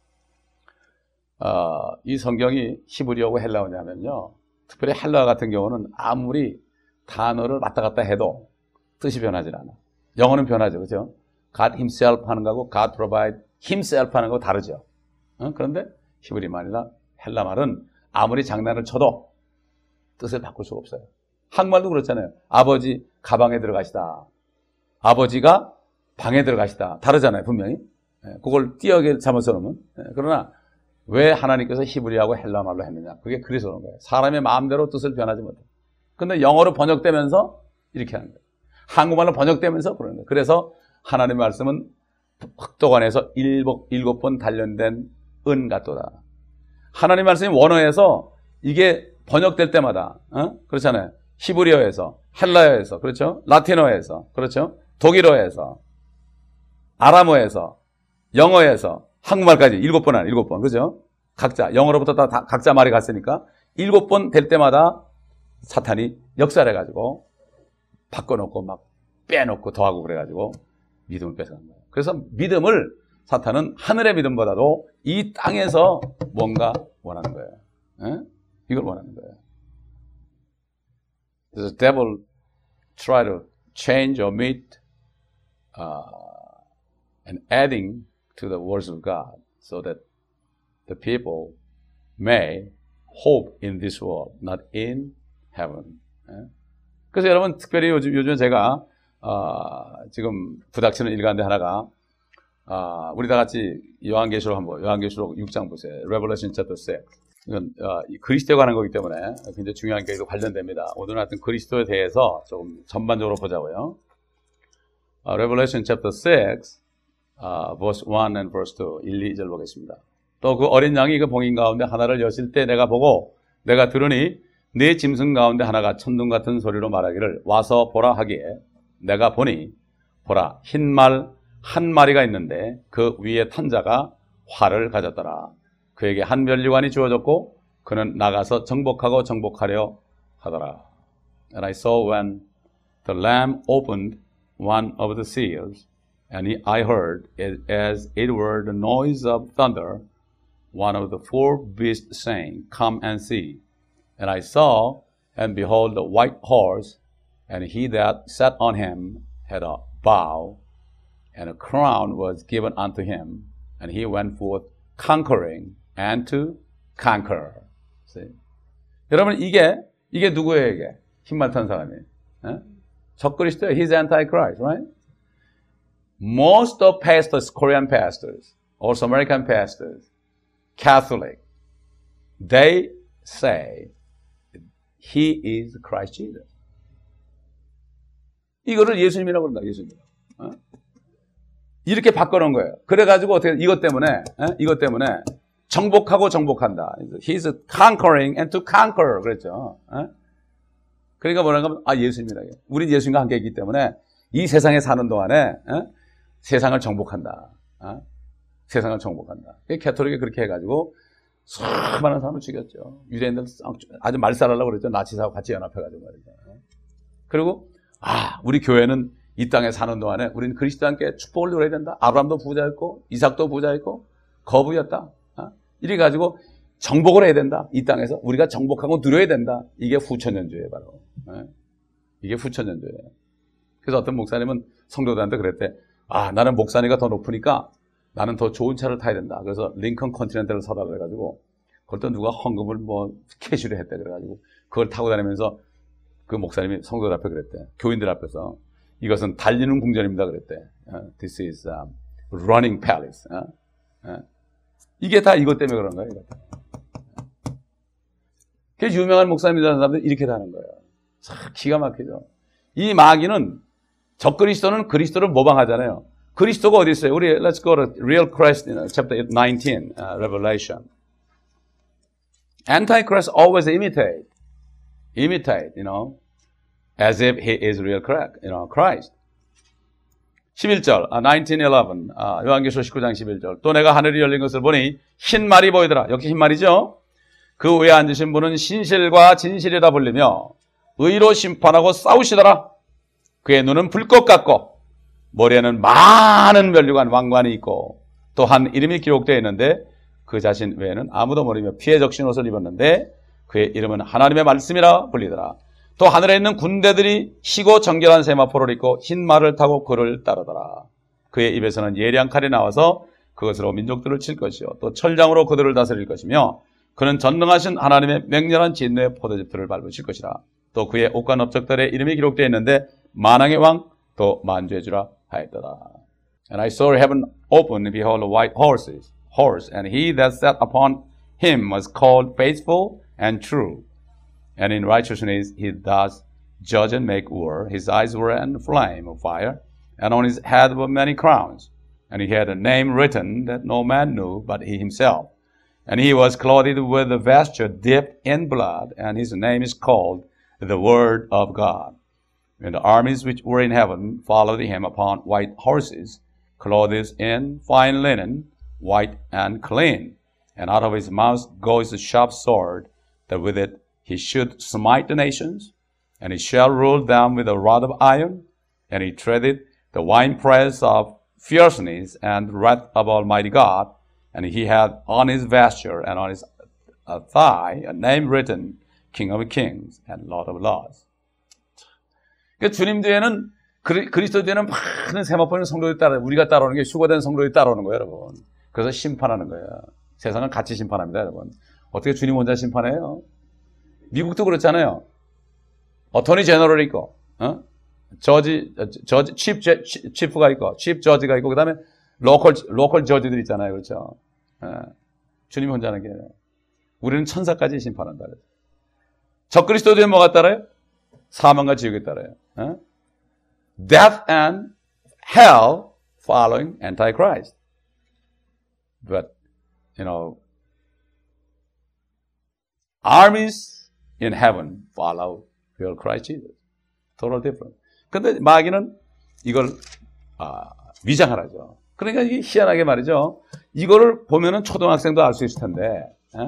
이 성경이 히브리어고 헬라어냐면요 특별히 헬라어 같은 경우는 아무리 단어를 왔다 갔다 해도 뜻이 변하지 않아. 영어는 변하죠. 그렇죠? God himself 하는 거하고 God provide himself 하는 거 다르죠. 그런데 히브리 말이나 헬라 말은 아무리 장난을 쳐도 뜻을 바꿀 수가 없어요. 한국말도 그렇잖아요. 아버지 가방에 들어가시다. 아버지가 방에 들어가시다. 다르잖아요. 분명히. 그걸 띄어게 잘못 써놓으면. 그러나 왜 하나님께서 히브리하고 헬라 말로 했느냐. 그게 그래서 그런 거예요. 사람의 마음대로 뜻을 변하지 못해요. 근데 영어로 번역되면서 이렇게 하는 거예요. 한국말로 번역되면서 그러는 거예요. 그래서 하나님의 말씀은 흑도관에서 일곱 번 단련된 은 같도다. 하나님 말씀이 원어에서 이게 번역될 때마다 그렇잖아요. 히브리어에서, 헬라어에서, 그렇죠? 라틴어에서, 그렇죠? 독일어에서, 아람어에서, 영어에서, 한국말까지 7번, 그죠? 각자, 영어로부터 다 각자 말이 갔으니까 7번 될 때마다 사탄이 역사를 해가지고 바꿔놓고 막 빼놓고 더하고 그래가지고 믿음을 뺏어간 거예요. 그래서 믿음을 사탄은 하늘의 믿음보다도 이 땅에서 뭔가 원하는 거예요. 이걸 원하는 거예요. The devil try to change or meet and adding to the words of God so that the people may hope in this world, not in heaven. 그래서 여러분 특별히 요즘에 제가 지금 부닥치는 일가인데 하나가 우리 다 같이 요한계시록 6장 보세요. Revelation chapter 6. 이건 그리스도에 관한 거기 때문에 굉장히 중요한 게 관련됩니다. 오늘은 하여튼 그리스도에 대해서 조금 전반적으로 보자고요. Revelation chapter 6, verse 1 and verse 2, 1, 2절 보겠습니다. 또 그 어린 양이 그 봉인 가운데 하나를 여실 때 내가 보고 내가 들으니 네 짐승 가운데 하나가 천둥 같은 소리로 말하기를 와서 보라 하기에 내가 보니 보라 흰 말 한 마리가 있는데 그 위에 탄 자가 활을 가졌더라. 그에게 한 면류관이 주어졌고 그는 나가서 정복하고 정복하려 하더라. And I saw when the Lamb opened one of the seals, and I heard, as it were the noise of thunder, one of the four beasts saying, Come and see. And I saw, and behold, the white horse, and he that sat on him had a bow, and a crown was given unto him, and he went forth conquering and to conquer. See? 여러분 이게 누구예요 이게? 흰말 탄 사람이. 적그리스도예요. He's antichrist, right? Most of pastors, Korean pastors, also American pastors, Catholic, they say he is Christ Jesus. 이거를 예수님이라고 그런다. 예수님. 이렇게 바꿔놓은 거예요. 그래가지고 어떻게 이것 때문에 정복하고 정복한다. He's conquering and to conquer 그랬죠. 그러니까 뭐라고 하면 예수님이라. 우리 예수님과 함께 있기 때문에 이 세상에 사는 동안에 세상을 정복한다. 세상을 정복한다. 캐톨릭이 그렇게 해가지고 수많은 사람을 죽였죠. 유대인들 아주 말살하려고 그랬죠. 나치사하고 같이 연합해가지고 말이죠. 그리고 우리 교회는 이 땅에 사는 동안에 우리는 그리스도와 함께 축복을 누려야 된다. 아브라함도 부자였고 이삭도 부자였고 거부였다. 이래가지고 정복을 해야 된다. 이 땅에서 우리가 정복하고 누려야 된다. 이게 후천년주예요 바로. 이게 후천년주예요. 그래서 어떤 목사님은 성도들한테 그랬대. 아, 나는 목사니까 더 높으니까 나는 더 좋은 차를 타야 된다. 그래서 링컨 컨티넨탈을 사다 그래가지고 그걸 또 누가 헌금을 뭐 캐시를 했대. 그래가지고 그걸 타고 다니면서 그 목사님이 성도들 앞에 그랬대. 교인들 앞에서 이것은 달리는 궁전입니다. 그랬대. This is running palace. 이게 다 이것 때문에 그런 거예요. 그 유명한 목사님이라는 사람들이 이렇게 하는 거예요. 참 기가 막히죠. 이 마귀는 적그리스도는 그리스도를 모방하잖아요. 그리스도가 어디 있어요? 우리 let's go to real Christ in chapter 19, Revelation. Antichrist always imitate, as if he is real Christ. 11절, 19:11, 요한계시록 19장 11절. 또 내가 하늘이 열린 것을 보니 흰 말이 보이더라. 여기 흰 말이죠. 그 위에 앉으신 분은 신실과 진실이라 불리며 의로 심판하고 싸우시더라. 그의 눈은 불꽃 같고 머리에는 많은 면류관 왕관이 있고 또한 이름이 기록되어 있는데 그 자신 외에는 아무도 모르며 피에 적신 옷을 입었는데 그의 이름은 하나님의 말씀이라 불리더라. 또 하늘에 있는 군대들이 희고 정결한 세마포를 입고 흰 말을 타고 그를 따르더라. 그의 입에서는 예리한 칼이 나와서 그것으로 민족들을 칠 것이요 또 철장으로 그들을 다스릴 것이며 그는 전능하신 하나님의 맹렬한 진노의 포도즙들을 밟으실 것이라. 또 그의 옷과 넓적들의 이름이 기록되어 있는데 만왕의 왕 또 만주의 주라 하였더라. And I saw heaven open and behold white horse, and he that sat upon him was called faithful and true. And in righteousness he does judge and make war. His eyes were a flame of fire, and on his head were many crowns. And he had a name written that no man knew but he himself. And he was clothed with a vesture dipped in blood, and his name is called the Word of God. And the armies which were in heaven followed him upon white horses, clothed in fine linen, white and clean. And out of his mouth goes a sharp sword, that with it he should smite the nations, and he shall rule them with a rod of iron, and he treadeth the winepress of fierceness and wrath of Almighty God, and he had on his vesture and on his thigh a name written, King of Kings and Lord of Lords. 그러니까 주님 뒤에는 그리스도 뒤에는 많은 세마포는 성도들이 따라 우리가 따라오는 게 휴거된 성도들이 따라오는 거예요, 여러분. 그래서 심판하는 거예요. 세상은 같이 심판합니다, 여러분. 어떻게 주님 혼자 심판해요? 미국도 그렇잖아요. 어토니 제너럴이 있고, 치프가 있고, 칩 저지가 있고, 그 다음에 로컬 저지들 있잖아요, 그렇죠? 주님 혼자 하는 게 아니라 우리는 천사까지 심판한다. 적그리스도 뒤에 뭐가 따라요? 사망과 지옥이 따라요. Death and hell following Antichrist. But, armies in heaven follow real Christ Jesus. Total different. 근데 마귀는 이걸 위장하라죠. 그러니까 이게 희한하게 말이죠. 이거를 보면은 초등학생도 알 수 있을 텐데,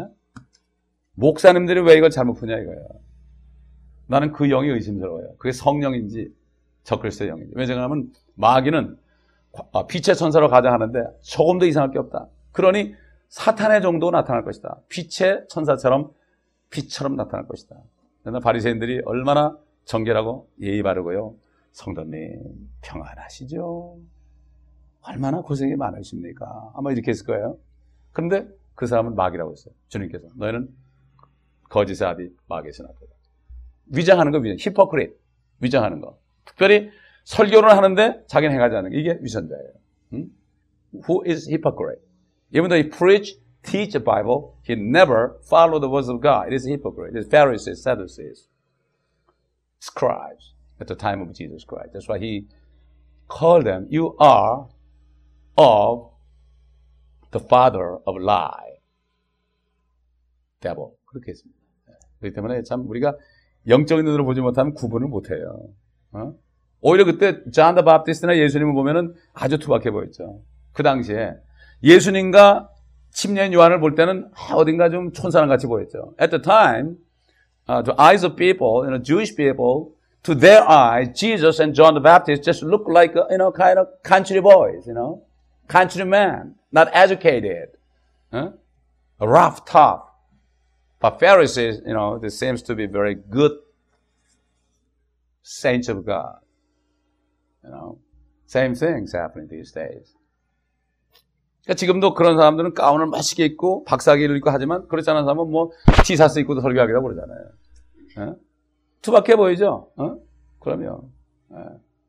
목사님들이 왜 이걸 잘못 푸냐 이거예요. 나는 그 영이 의심스러워요. 그게 성령인지 적그리스도의 영인지. 왜냐하면 마귀는 빛의 천사로 가자 하는데 조금도 이상할 게 없다. 그러니 사탄의 정도 나타날 것이다. 빛의 천사처럼 빛처럼 나타날 것이다. 그러나 바리새인들이 얼마나 정결하고 예의 바르고요. 성도님 평안하시죠? 얼마나 고생이 많으십니까? 아마 이렇게 했을 거예요. 그런데 그 사람은 마귀라고 했어요. 주님께서 너희는 거짓의 아비 마귀의 스나토다. 위장하는 거, 히포크릿, 위장하는 거. 특별히 설교를 하는데 자기는 행하지 않는 게 이게 위선자예요. Who is hypocrite? Even though he preach, teach the Bible, he never follow the words of God. It is a hypocrite. It is Pharisees, Sadducees, scribes at the time of Jesus Christ. That's why he called them, you are of the father of lie. devil. 그렇게 했습니다. 그렇기 때문에 참 우리가 영적인 눈으로 보지 못하면 구분을 못해요. 오히려 그때 존 더 바프티스트나 예수님을 보면은 아주 투박해 보였죠. 그 당시에 예수님과 침례인 요한을 볼 때는 어딘가 좀 촌사람 같이 보였죠. At the time, the eyes of people, Jewish people, to their eyes, Jesus and John the Baptist just look like, kind of country boys, countrymen, not educated, rough, tough. But Pharisees, they seems to be very good saints of God. You know, same things happening these days. 그러니까 지금도 그런 사람들은 가운을 멋있게 입고 박사기를 입고 하지만 그렇지 않은 사람은 뭐 티셔츠 입고도 설교하기도 그러잖아요. 예? 투박해 보이죠? 어? 그러면 예.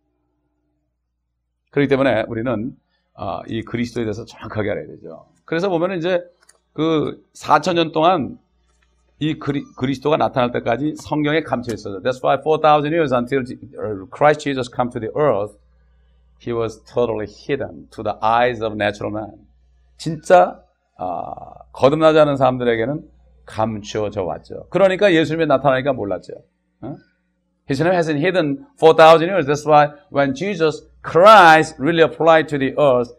그렇기 때문에 우리는 이 그리스도에 대해서 정확하게 알아야 되죠. 그래서 보면 이제 그 4,000년 동안 이 그리스도가 나타날 때까지 성경에 감춰 있어요. That's why 4,000 years until Christ Jesus come to the earth, he was totally hidden to the eyes of natural man. 진짜 거듭나지 않은 사람들에게는 감추어져 왔죠. 그러니까 예수님이 나타나니까 몰랐죠. 어? His name hasn't hidden 4,000 years. That's why when Jesus Christ really applied to the earth,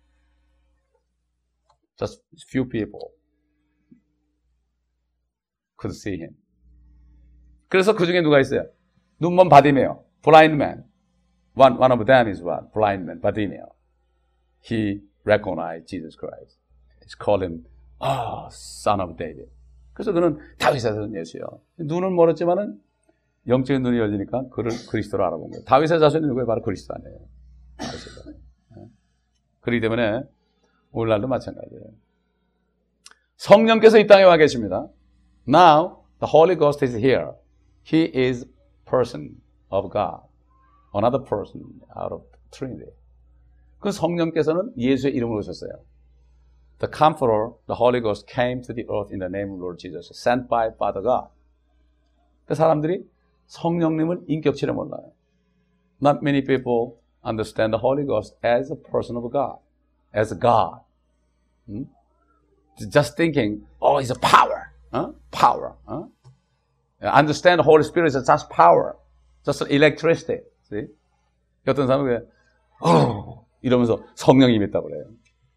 just few people could see him. 그래서 그 중에 누가 있어요? 눈먼 바디메오, blind man. One of them is what? Blind man, 바디메오. He recognized Jesus Christ. He called him, son of David. 그래서 그는 다윗의 자손 예수요. 눈은 멀었지만은 영적인 눈이 열리니까 그를 그리스도로 알아본 거예요. 다윗의 자손이 누구예요? 바로 그리스도 아니에요. 그렇기 때문에 오늘날도 마찬가지예요. 성령께서 이 땅에 와 계십니다. Now the Holy Ghost is here. He is person of God. Another person out of Trinity. 그 성령께서는 예수의 이름으로 오셨어요. The Comforter, the Holy Ghost came to the earth in the name of Lord Jesus, sent by Father God. 그 사람들이 성령님을 인격치를 몰라요. Not many people understand the Holy Ghost as a person of God, as God. Just thinking, he's a power. Power. Understand the Holy Spirit is just power, just electricity. See? 어떤 사람은 이러면서 성령님이 있다고 그래요.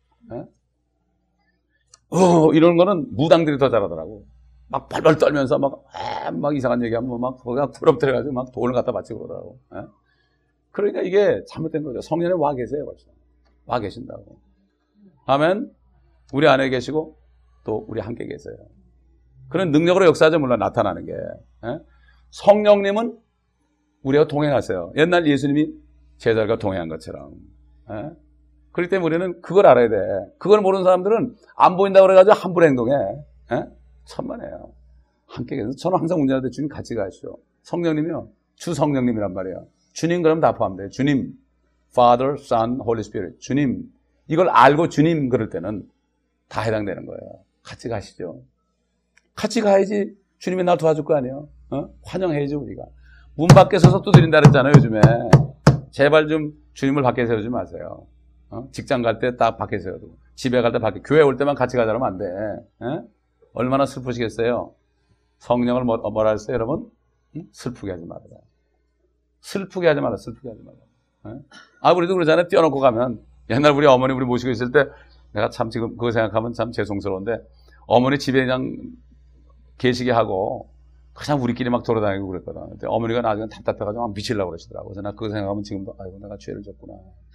이런 거는 무당들이 더 잘하더라고. 막 발발 떨면서 막 이상한 얘기하면 막 거기가 부럽더라가지고 막 돈을 갖다 바치고 그러더라고. 그러니까 이게 잘못된 거죠. 성령님 와 계세요, 벌써. 와 계신다고. 아멘. 우리 안에 계시고 또 우리 함께 계세요. 그런 능력으로 역사하죠, 물론 나타나는 게. 성령님은 우리와 동행하세요. 옛날 예수님이 제자들과 동행한 것처럼. 그렇기 때문에 우리는 그걸 알아야 돼. 그걸 모르는 사람들은 안 보인다고 그래가지고 함부로 행동해. 천만에요. 함께 계세요. 저는 항상 운전할 때 주님 같이 가시죠. 성령님이요. 주 성령님이란 말이에요. 주님 그럼 다 포함돼요. 주님. Father, Son, Holy Spirit. 주님. 이걸 알고 주님 그럴 때는 다 해당되는 거예요. 같이 가시죠. 같이 가야지 주님이 날 도와줄 거 아니에요. 환영해야죠, 우리가. 문 밖에 서서 두드린다 그랬잖아요, 요즘에. 제발 좀 주님을 밖에 세우지 마세요. 직장 갈 때 딱 밖에 세워두고. 집에 갈 때 밖에. 교회 올 때만 같이 가자면 안 돼. 얼마나 슬프시겠어요? 성령을 뭐라 했어요, 여러분? 슬프게 하지 말아라. 슬프게 하지 마라, 슬프게 하지 마라. 우리도 그러잖아요. 띄워놓고 가면. 옛날 우리 어머니 우리 모시고 있을 때 내가 참 지금 그거 생각하면 참 죄송스러운데 어머니 집에 그냥 계시게 하고 그냥 우리끼리 막 돌아다니고 그랬거든. 근데 어머니가 나중에 답답해가지고 막 미치려고 그러시더라고. 그래서 나 그거 생각하면 지금도 아이고 내가 죄를 졌구나.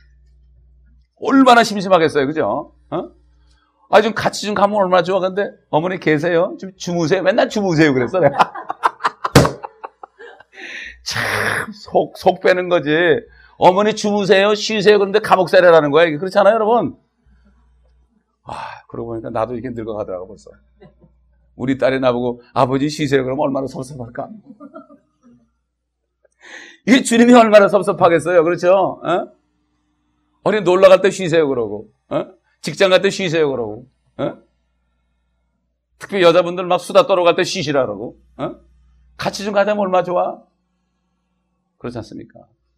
얼마나 심심하겠어요, 그죠? 좀 같이 좀 가면 얼마나 좋아. 근데 어머니 계세요? 좀 주무세요? 맨날 주무세요 그랬어 내가. 참 속 빼는 거지. 어머니 주무세요? 쉬세요? 그런데 감옥살이라는 거야. 이게 그렇지 않아요, 여러분? 그러고 보니까 나도 이렇게 늙어가더라고 벌써. 우리 딸이 나보고 아버지 쉬세요 그러면 얼마나 섭섭할까? 이게 주님이 얼마나 섭섭하겠어요, 그렇죠? 어디 놀러 갈 때 쉬세요 그러고, 직장 갈 때 쉬세요 그러고, 특히 여자분들 막 수다 떨어 갈 때 쉬시라 그러고, 같이 좀 가자면 얼마나 좋아? 그렇지 않습니까?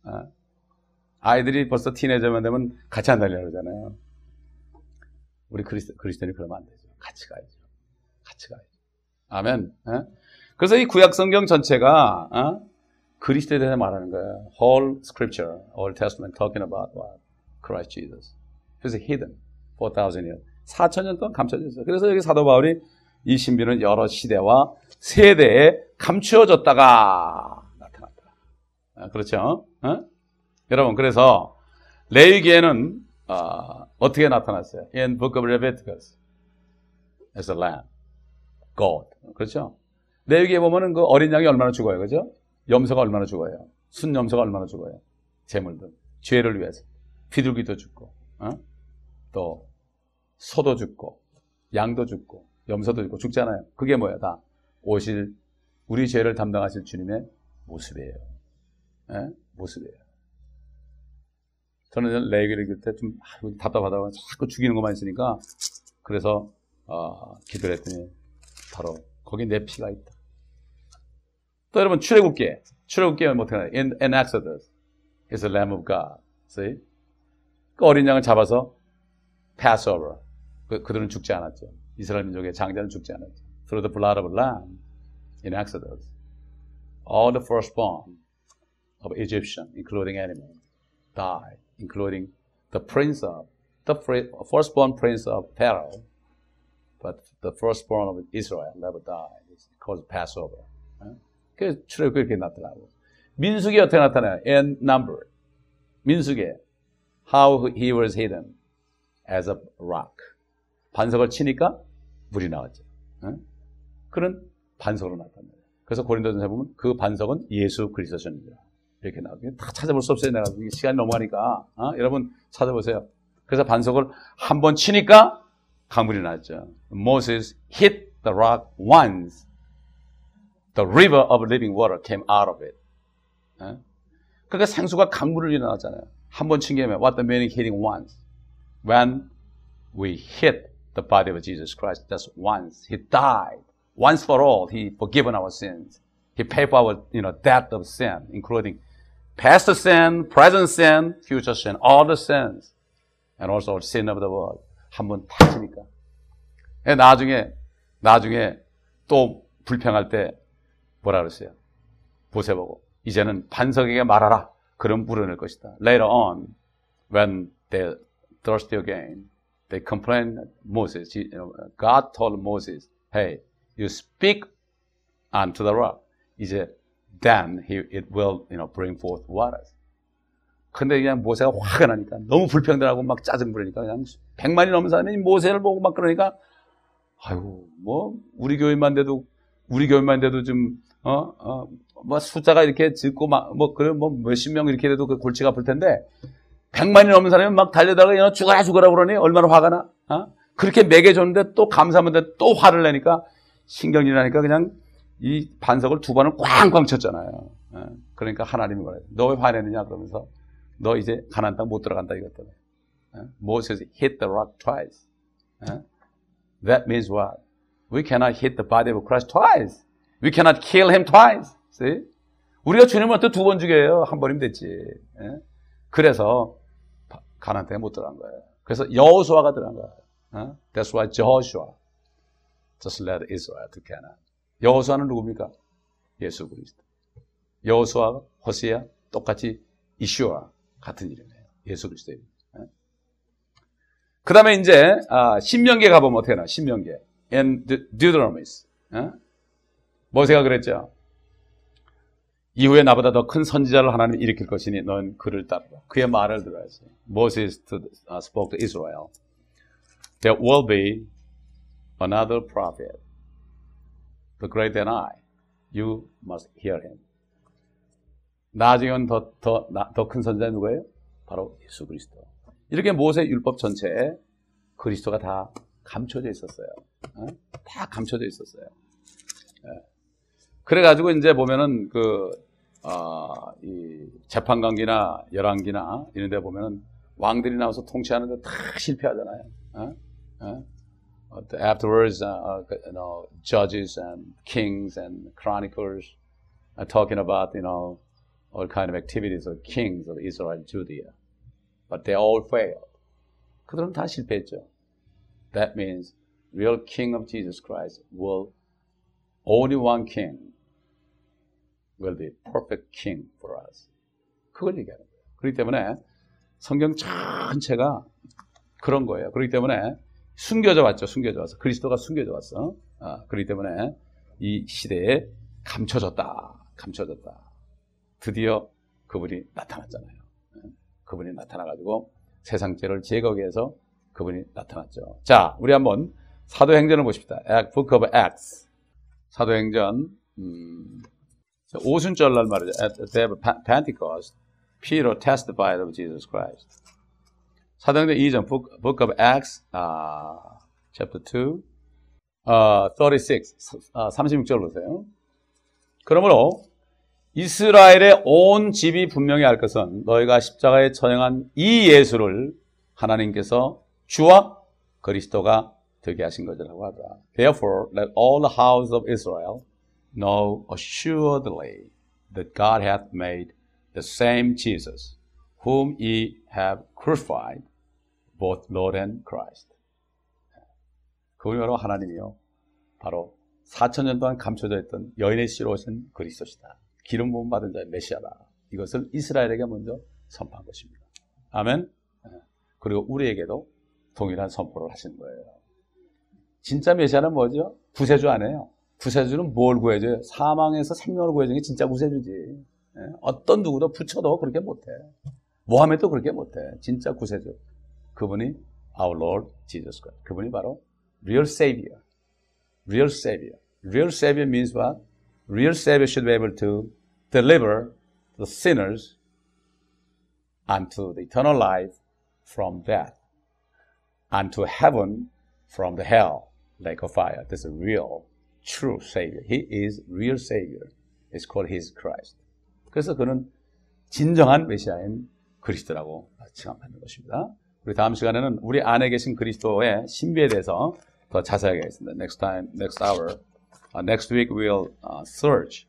아이들이 벌써 티네이저만 되면 같이 안 다니려고 그러잖아요. 우리 그리스도인이 그러면 안 되죠. 같이 가야죠. 같이 가야죠. 아멘. 그래서 이 구약 성경 전체가 그리스도에 대해서 말하는 거예요. Whole Scripture, Old Testament, talking about what? Christ Jesus. 그래서 hidden 4,000 years. 4,000년 동안 감춰져 있어요. 그래서 여기 사도 바울이 이 신비는 여러 시대와 세대에 감추어졌다가 나타났다. 그렇죠? 여러분, 그래서 레위기에는 어떻게 나타났어요? In Book of Leviticus as a lamb, goat. 그렇죠? 레위기에 보면은 그 어린 양이 얼마나 죽어요, 그죠? 염소가 얼마나 죽어요? 순염소가 얼마나 죽어요? 제물들 죄를 위해서 비둘기도 죽고, 또 소도 죽고, 양도 죽고, 염소도 죽고 죽잖아요. 그게 뭐야? 다 오실 우리 죄를 담당하실 주님의 모습이에요. 모습이에요. 저는 레위기를 읽을 때 좀 답답하다고 자꾸 죽이는 것만 있으니까 그래서 기도를 했더니 바로 거기 내 피가 있다. 또 여러분 출애굽기에 뭐 어떻게 하나요? In Exodus is the Lamb of God. See? 그 어린 양을 잡아서 Passover. 그들은 죽지 않았죠. 이스라엘 민족의 장자는 죽지 않았죠. Through the blood of a lamb in Exodus, all the firstborn of Egyptian, including animals, died, including the firstborn prince of Pharaoh, but the firstborn of Israel never died. It's called Passover. 그 출애굽이 그렇게 나타나고 민수기 어떻게 나타나요? In number. 민수기에 how he was hidden as a rock. 반석을 치니까 물이 나왔죠. 그런 반석으로 나타나요. 그래서 고린도전서에 보면 그 반석은 예수 그리스도셨느니라. 이렇게 나오거든요. 다 찾아볼 수 없어요. 내가 시간이 넘어가니까. 여러분 찾아보세요. 그래서 반석을 한 번 치니까 강물이 나왔죠. Moses hit the rock once. The river of living water came out of it. 그러니까 생수가 강물을 일어나잖아요. 한 번 친 게 what the meaning hitting once? When we hit the body of Jesus Christ, just once. He died. Once for all, He forgiven our sins. He paid for our, debt of sin, including past sin, present sin, future sin, all the sins, and also sin of the world. 한 번 다 치니까. 나중에 또 불평할 때 뭐라 그랬어요? 보세보고 이제는 반석에게 말하라. 그럼 물어낼 것이다. Later on, when they thirsty again, they complained. Moses, God told Moses, "Hey, you speak unto the rock." 이제 then it will, bring forth waters. 근데 그냥 모세가 화가 나니까 너무 불평들하고 막 짜증 부리니까 그냥 100만이 넘는 사람이 모세를 보고 막 그러니까 아이고 뭐 우리 교회만 돼도 좀 뭐 숫자가 이렇게 적고 뭐 몇십 명 이렇게 돼도 그 골치가 아플 텐데 100만이 넘는 사람이 막 달려다가 죽어라 그러니 얼마나 화가 나? 그렇게 먹여줬는데 또 감사하는데 또 화를 내니까 신경이 나니까 그냥 이 반석을 두 번을 꽝꽝 쳤잖아요. 그러니까 하나님이 말해요. 너 왜 화내느냐 그러면서 너 이제 가나안 땅 못 들어간다 이것 때문에. Moses hit the rock twice. That means what? We cannot hit the body of Christ twice. We cannot kill him twice. See? 우리가 주님을 어떻게 두 번 죽여요? 한 번이면 됐지. 그래서 가나안 땅에 못 들어간 거예요. 그래서 여호수아가 들어간 거예요. That's why Joshua just led Israel to Canaan. 여호수아는 누굽니까? 예수 그리스도. 여호수아가 호세아 똑같이 이슈와 같은 이름이에요. 예수 그리스도의 이름. 그 다음에 이제 신명기에 가보면 어떻게 나와요? 신명기에 in Deuteronomy. 모세가 그랬죠. 이후에 나보다 더 큰 선지자를 하나님이 일으킬 것이니 넌 그를 따르라. 그의 말을 들어야지. Moses spoke to Israel. There will be another prophet, the greater than I. You must hear him. 나중엔 더 큰 선지자 누구예요? 바로 예수 그리스도. 이렇게 모세 율법 전체에 그리스도가 다 감춰져 있었어요. 다 감춰져 있었어요. 그래가지고 이제 보면은 이 재판관기나 열왕기나 이런 데 보면은 왕들이 나와서 통치하는 거 다 실패하잖아요. Afterwards, judges and kings and chroniclers are talking about, all kind of activities of kings of Israel and Judea. But they all failed. 그들은 다 실패했죠. That means real king of Jesus Christ will, only one king will be perfect king for us. 그걸 얘기하는 거예요. 그렇기 때문에 성경 전체가 그런 거예요. 그렇기 때문에 숨겨져 왔죠. 숨겨져 왔어. 그리스도가 숨겨져 왔어. 그렇기 때문에 이 시대에 감춰졌다. 드디어 그분이 나타났잖아요. 그분이 나타나가지고 세상 죄를 제거하기 위해서 그분이 나타났죠. 자, 우리 한번 사도행전을 보십시다. Book of Acts. 사도행전 오순절날 말이죠. At the day of Pentecost, Peter testified of Jesus Christ. 사도행전 2장 Book of Acts, chapter 2, 36절 보세요. 그러므로 이스라엘의 온 집이 분명히 알 것은 너희가 십자가에 처형한 이 예수를 하나님께서 주와 그리스도가 되게 하신 것이라고 하더라. Therefore, let all the house of Israel know assuredly that God hath made the same Jesus, whom ye have crucified, both Lord and Christ. 그분이 바로 하나님이요. 바로 4,000년 동안 감춰져 있던 여인의 씨로 오신 그리스도시다. 기름 부음 받은 자의 메시아다. 이것을 이스라엘에게 먼저 선포한 것입니다. 아멘. 그리고 우리에게도 동일한 선포를 하시는 거예요. 진짜 메시아는 뭐죠? 구세주 아니에요. 구세주는 뭘 구해줘요? 사망에서 생명을 구해주는 게 진짜 구세주지. 어떤 누구도 부처도 그렇게 못해. 모하메도 그렇게 못해. 진짜 구세주. 그분이 Our Lord Jesus Christ. 그분이 바로 Real Savior. Real Savior. Real Savior means what? Real Savior should be able to deliver the sinners unto the eternal life from death, unto heaven from the hell, lake of fire. That's a real, true Savior. He is real Savior. It's called His Christ. 그래서 그는 진정한 메시아인 그리스도라고 칭함받는 것입니다. 우리 다음 시간에는 우리 안에 계신 그리스도의 신비에 대해서 더 자세하게 하겠습니다. Next time, next hour, next week we'll search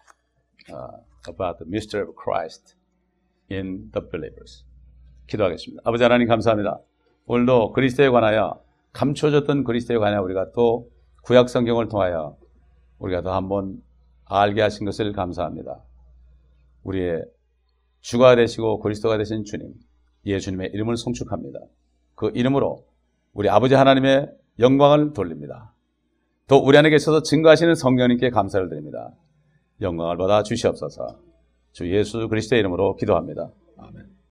about the mystery of Christ in the believers. 기도하겠습니다. 아버지 하나님 감사합니다. 오늘도 그리스도에 관하여 감춰졌던 그리스도에 관하여 우리가 또 구약 성경을 통하여 우리가 더 한번 알게 하신 것을 감사합니다. 우리의 주가 되시고 그리스도가 되신 주님, 예수님의 이름을 송축합니다. 그 이름으로 우리 아버지 하나님의 영광을 돌립니다. 또 우리 안에 계셔서 증거하시는 성령님께 감사를 드립니다. 영광을 받아 주시옵소서. 주 예수 그리스도의 이름으로 기도합니다.